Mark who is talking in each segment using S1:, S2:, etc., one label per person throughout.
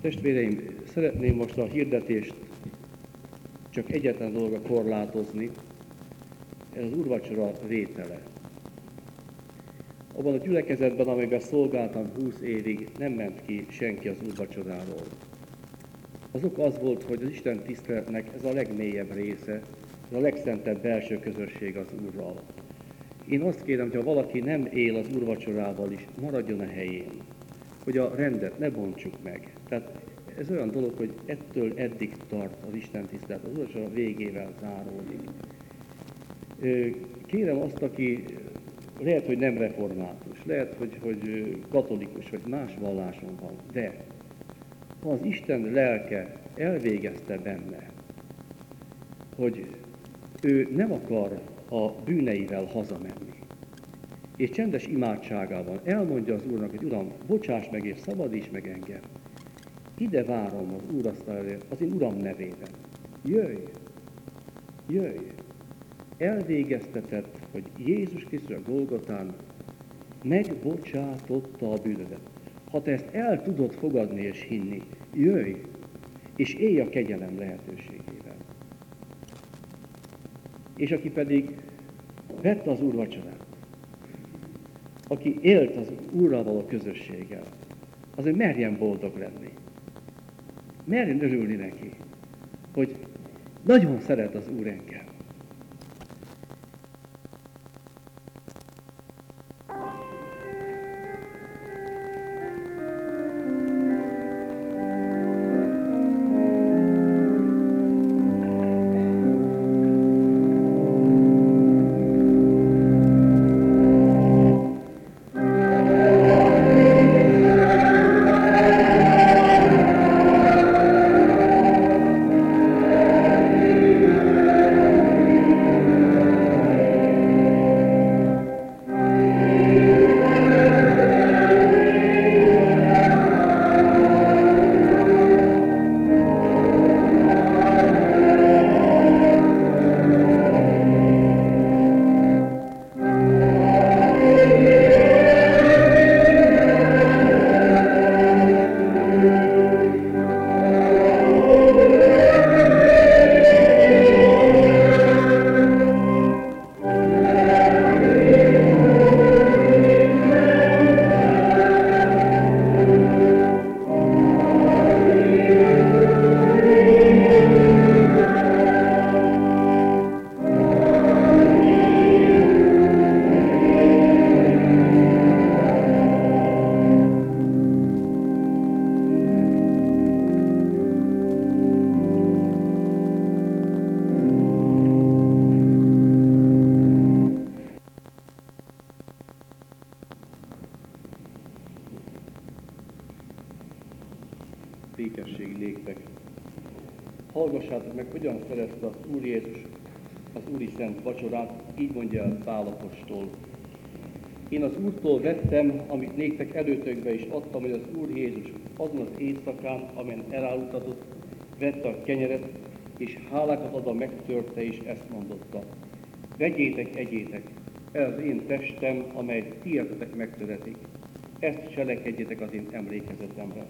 S1: Testvéreim, szeretném most a hirdetést csak egyetlen dologra korlátozni, ez az úrvacsora vétele. Abban a gyülekezetben, amiben szolgáltam 20 évig, nem ment ki senki az úrvacsoráról. Az ok az volt, hogy az Isten tiszteletnek ez a legmélyebb része, ez a legszentebb belső közösség az Úrral. Én azt kérem, hogy ha valaki nem él az úrvacsorával is, maradjon a helyén, hogy a rendet ne bontsuk meg. Tehát ez olyan dolog, hogy ettől eddig tart az Isten tisztelet, az úrvacsora végével záródik. Kérem azt, aki lehet, hogy nem református, lehet, hogy katolikus, vagy más valláson van, de ha az Isten lelke elvégezte benne, hogy ő nem akar a bűneivel hazamenni, és csendes imádságában elmondja az Úrnak, hogy Uram, bocsáss meg és szabadíts meg engem. Ide várom az Úrasztal, az én Uram nevében. Jöjj! Jöjj! Elvégeztetett, hogy Jézus Krisztus a Golgotán megbocsátotta a bűnödet. Ha te ezt el tudod fogadni és hinni, jöjj, és élj a kegyelem lehetőségével. És aki pedig vette az úrvacsorát, aki élt az Úrral való közösséggel, azért merjen boldog lenni. Merjen örülni neki, hogy nagyon szeret az Úr engem. Békesség néktek. Hallgassátok meg, hogyan szerezte az Úr Jézus az Úri Szent Vacsorát, így mondja el Pál apostol. Én az Úrtól vettem, amit néktek előtökbe is adtam, hogy az Úr Jézus azon az éjszakán, amelyen elálutatott, vette a kenyeret, és hálákat adva megtörte, és ezt mondotta. Vegyétek, egyétek, ez az én testem, amely ti értetek megtöretik. Ezt cselekedjetek az én emlékezetemre.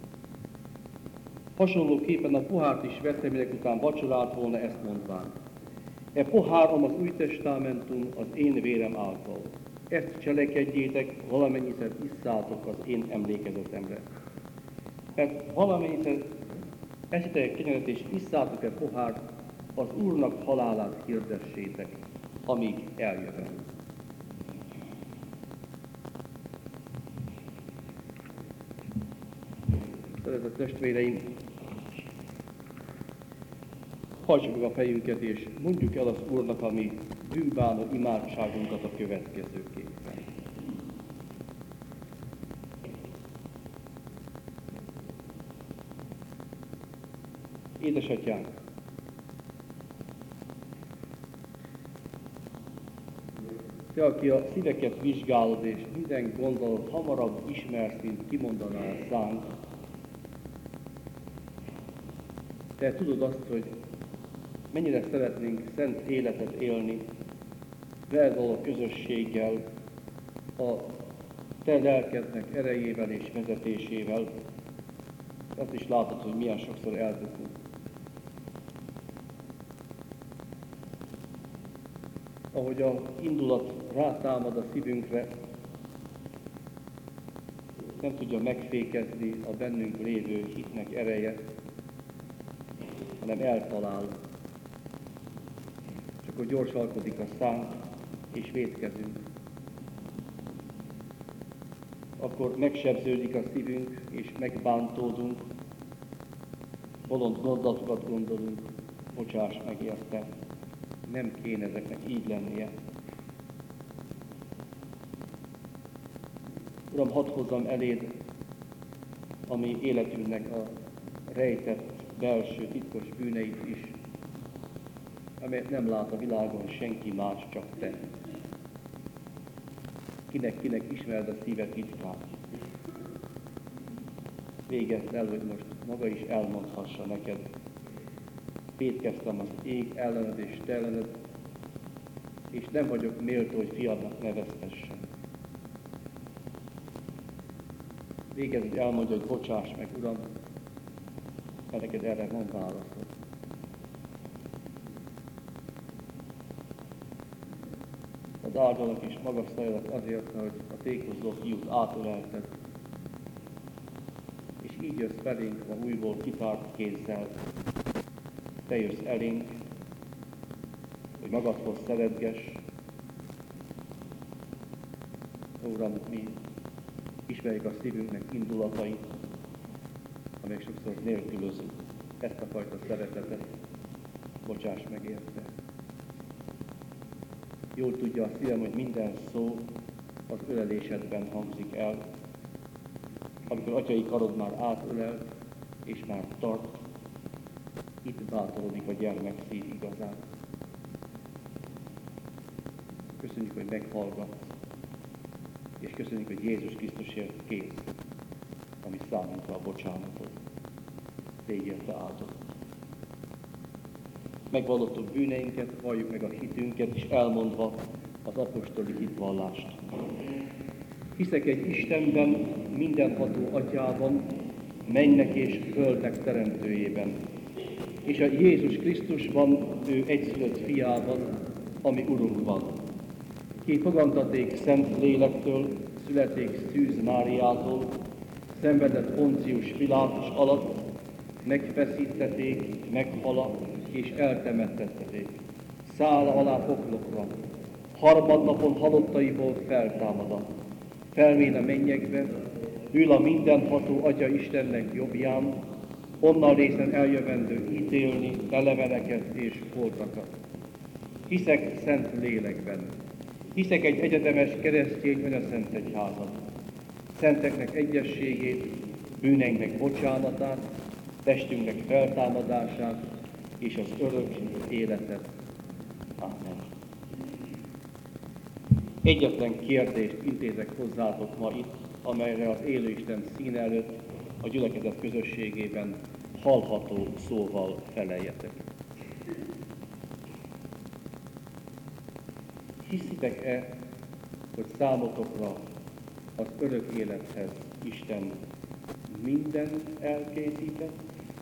S1: Hasonlóképpen a pohárt is vette, minek után vacsorált volna, ezt mondván. E pohárom az új testamentum az én vérem által. Ezt cselekedjétek, valamennyiszer isszátok az én emlékezetemre. Mert valamennyiszer eszitek kenyeret és isszátok e pohárt, az Úrnak halálát hirdessétek, amíg eljövem. Szeretett testvéreim, hajtsuk meg a fejünket, és mondjuk el az Úrnak a mi bűnbánó imádságunkat a következőképpen. Édesatyánk, Te, aki a szíveket vizsgálod, és minden gondolat hamarabb ismersz, mint kimondanál szánk, Te tudod azt, hogy mennyire szeretnénk szent életet élni, veled való közösséggel, a Te lelkednek erejével és vezetésével, azt is látod, hogy milyen sokszor elbukunk. Ahogy a indulat rátámad a szívünkre, nem tudja megfékezni a bennünk lévő hitnek ereje, hanem eltalál. És akkor gyorsalkodik a szánk, és vétkezünk. Akkor megsebződik a szívünk, és megbántódunk, bolond gondolatokat gondolunk, bocsáss meg érte, nem kéne ezeknek így lennie. Uram, hadd hozzam eléd a mi életünknek a rejtett, belső, titkos bűneit is, amelyet nem lát a világon senki más, csak te. Kinek ismered a szíve titkát. Végezd el, hogy most maga is elmondhassa neked. Vétkeztem az ég ellened és te ellened, és nem vagyok méltó, hogy fiadnak neveztessen. Végezd, hogy elmondja, hogy bocsáss meg, Uram, mert neked erre van válaszod. Az áldalak és magasztaljalak azért, hogy a tékozló fiút átölelted, és így jössz felénk a újból kitárt kézzel. Te jössz elénk, hogy magadhoz szeretgess. Uram, mi ismerjük a szívünknek indulatait, amelyek sokszor nélkülözünk ezt a fajta szeretetet. Bocsáss meg érte. Jól tudja a szívem, hogy minden szó az ölelésedben hangzik el, amikor atyai karod már átölel, és már tart, itt bátorodik a gyermek szív igazán. Köszönjük, hogy meghallgatsz, és köszönjük, hogy Jézus Krisztusért kész, ami számunkra a bocsánatot. Légy érte áldott. Megvallottuk bűneinket, valljuk meg a hitünket, és elmondva az apostoli hitvallást. Hiszek egy Istenben, mindenható Atyában, mennek és földnek teremtőjében, és a Jézus Krisztusban, ő egyszülött fiában, ami Urunkban. Ki fogantaték Szent Lélektől, születték Szűz Máriától, szenvedett Poncius Pilátus alatt, megfeszítették, meghalak és eltemettették. Szála alá poklokra, harmadnapon halottaiból feltámadott. Felmén a mennyekbe, ül a mindenható Atya Istennek jobbján, onnan részen eljövendő ítélni eleveneket és holtakat. Hiszek Szent Lélekben, hiszek egy egyetemes keresztény anyaszent egyházat, szenteknek egyességét, bűneinknek bocsánatát, testünknek feltámadását és az örök életet. Amen. Egyetlen kérdést intézek hozzátok ma itt, amelyre az élő Isten színe előtt a gyülekezet közösségében hallható szóval feleljetek. Hiszitek-e, hogy számotokra az örök élethez Isten mindent elkészített,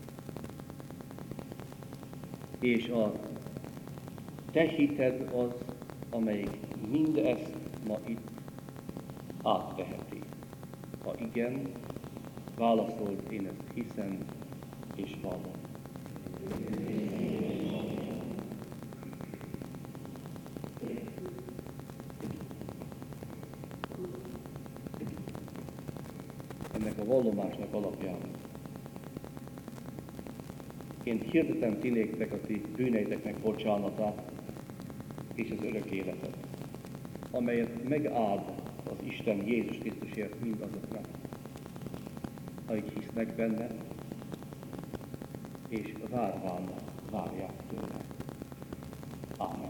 S1: és a te hited az, amelyik mindezt ma itt átveheti? Ha igen, válaszold, én ezt hiszem és vallom. Ennek a vallomásnak alapján én hirdetem ti néktek a ti bűneiteknek bocsánatát és az örök életet, amelyet megáld az Isten Jézus Krisztusért mindazoknak, akik hisznek benne, és várván várják tőle. Amen.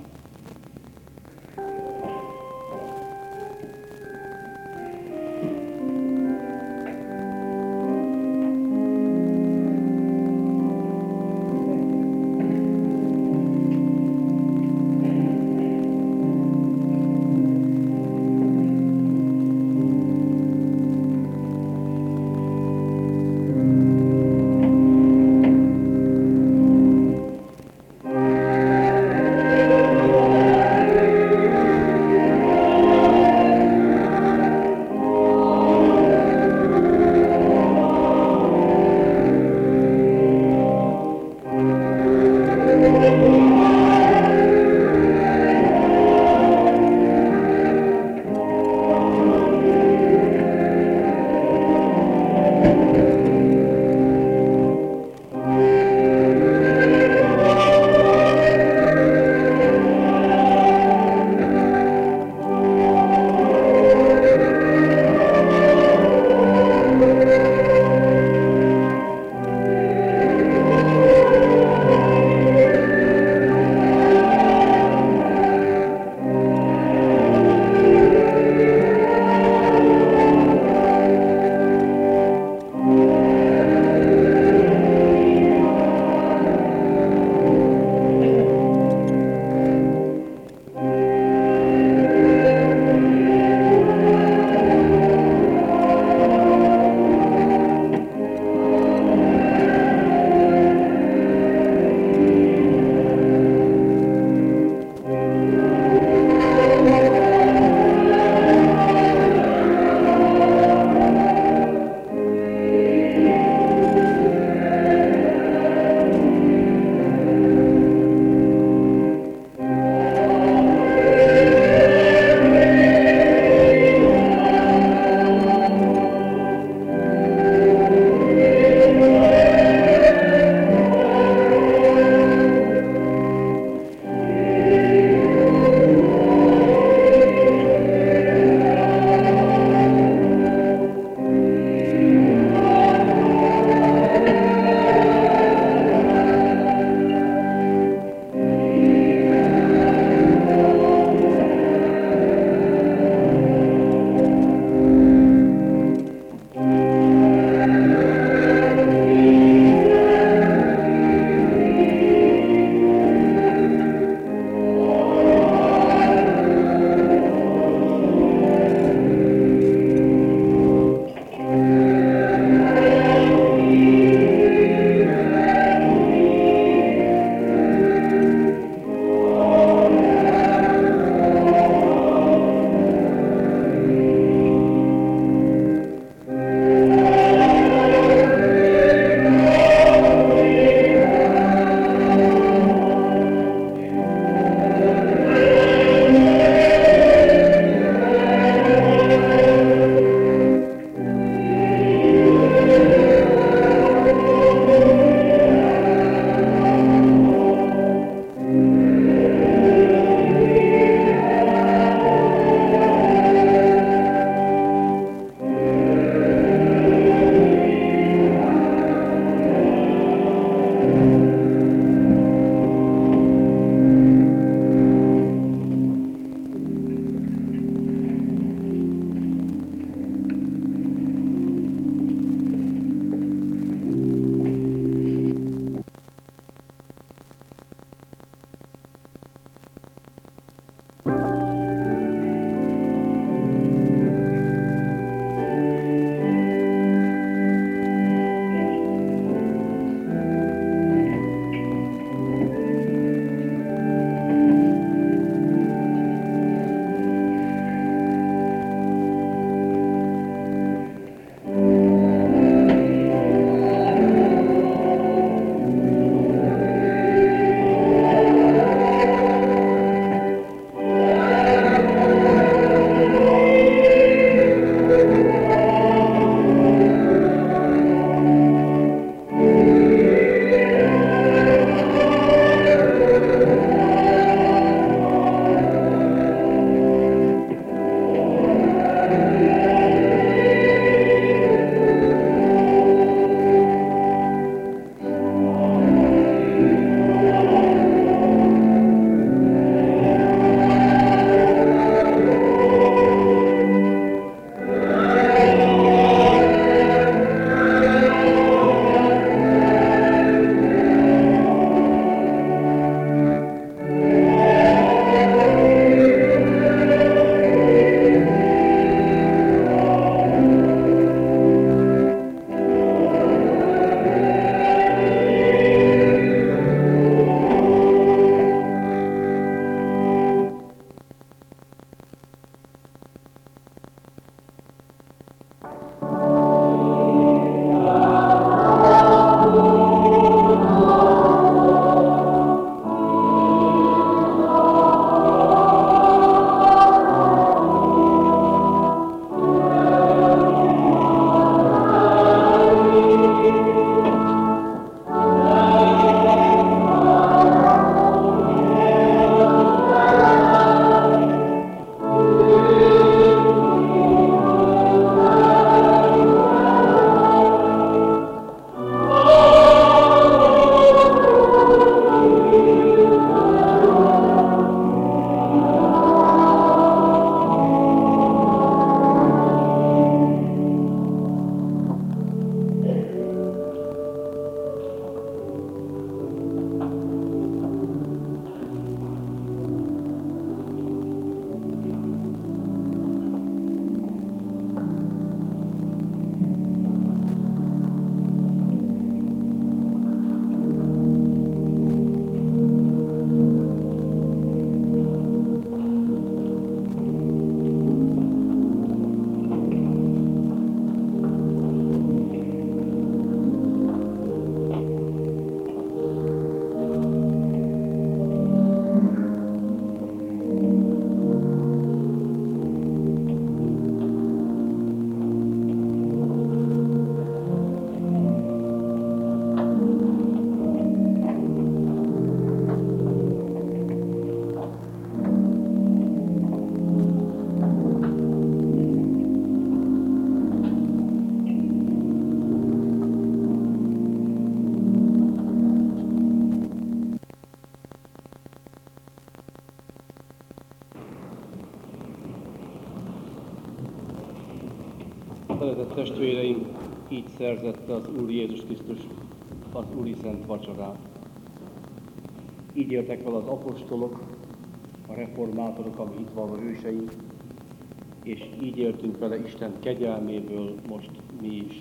S1: testvéreim, így szerzette az Úr Jézus Krisztus az Úri Szent Vacsorát. Így éltek vele az apostolok, a reformátorok, a mi hitvalló őseink, és így éltünk vele Isten kegyelméből most mi is.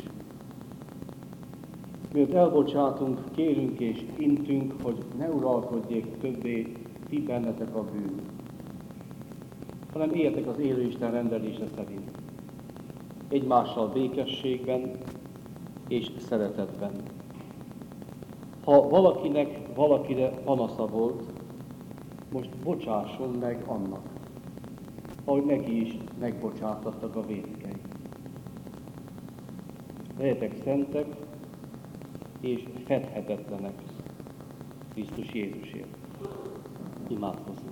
S1: Miért elbocsátunk, kérünk és intünk, hogy ne uralkodjék többé ti bennetek a bűn, hanem éljetek az élő Isten rendelése szerint, egymással békességben és szeretetben. Ha valakinek valakire panasza volt, most bocsásson meg annak, ahogy neki is megbocsátattak a vétkei. Legyetek szentek és fedhetetlenek Krisztus Jézusért. Imádkozzunk.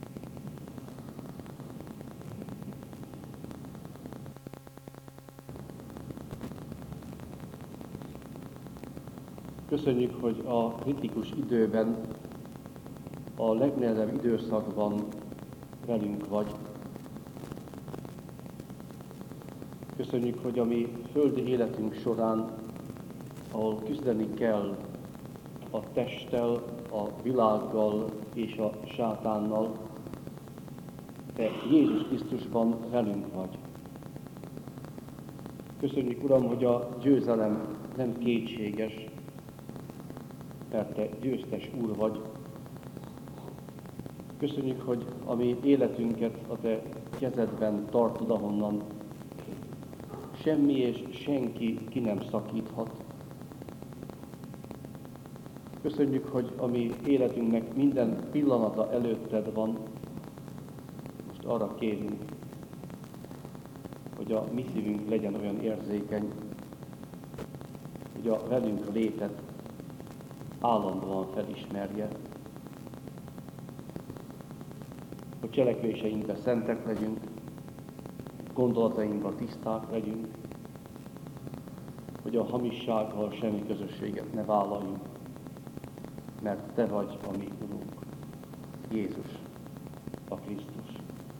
S1: Köszönjük, hogy a kritikus időben, a legnehezebb időszakban velünk vagy. Köszönjük, hogy a mi földi életünk során, ahol küzdeni kell a testtel, a világgal és a sátánnal, te Jézus Krisztusban velünk vagy. Köszönjük, Uram, hogy a győzelem nem kétséges, mert te győztes Úr vagy. Köszönjük, hogy a mi életünket a te kezedben tartod, ahonnan semmi és senki ki nem szakíthat. Köszönjük, hogy a mi életünknek minden pillanata előtted van. Most arra kérünk, hogy a mi szívünk legyen olyan érzékeny, hogy a velünk létet állandóan felismerje, hogy cselekvéseinkben szentek legyünk, gondolatainkban tiszták legyünk, hogy a hamissággal semmi közösséget ne vállaljunk, mert te vagy a mi Urunk, Jézus, a Krisztus.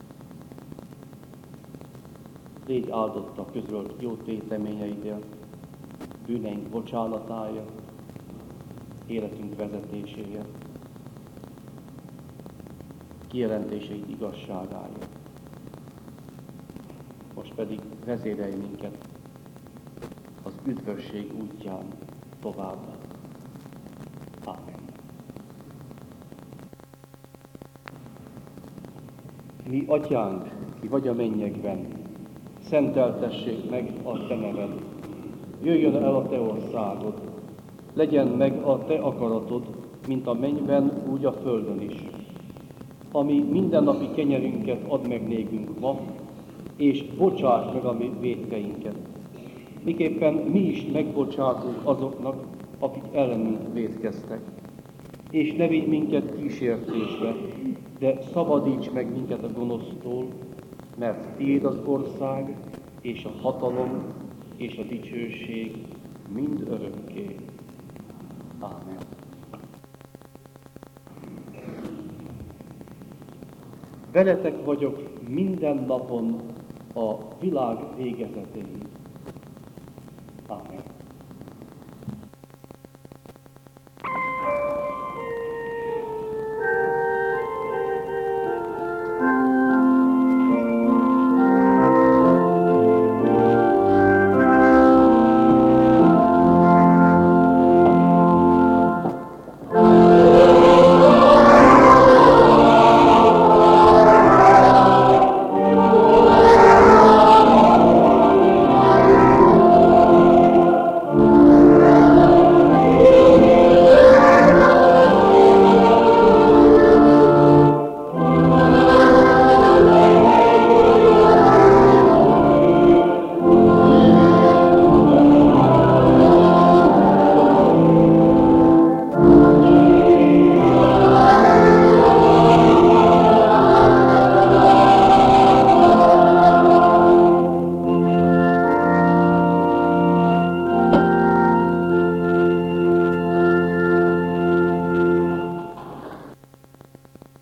S1: Légy áldott a közölt jó téteményeidért, bűneink bocsánatáért, életünk vezetéséért, kijelentéseid igazságáért. Most pedig vezérelj minket az üdvösség útján tovább. Ámen. Mi atyánk, ki vagy a mennyekben, szenteltessék meg a te neved. Jöjjön el a te országod, legyen meg a te akaratod, mint a mennyben, úgy a földön is. Ami mindennapi kenyerünket add meg nékünk ma, és bocsáss meg a mi vétkeinket. Miképpen mi is megbocsátunk azoknak, akik ellenünk vétkeztek. És ne vigy minket kísértésbe, de szabadíts meg minket a gonosztól, mert tiéd az ország, és a hatalom, és a dicsőség mind örökké. Ámen. Veletek vagyok minden napon a világ végezetéig. Ámen.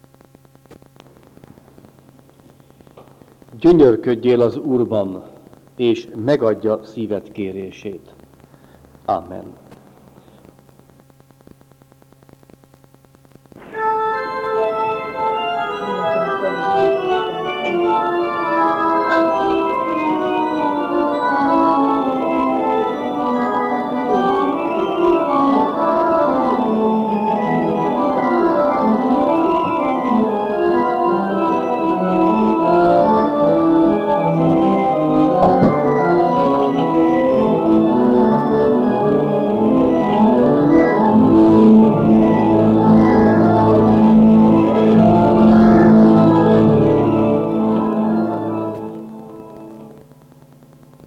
S1: Gyönyörködjél az Úrban, és megadja szíved kérését. Amen.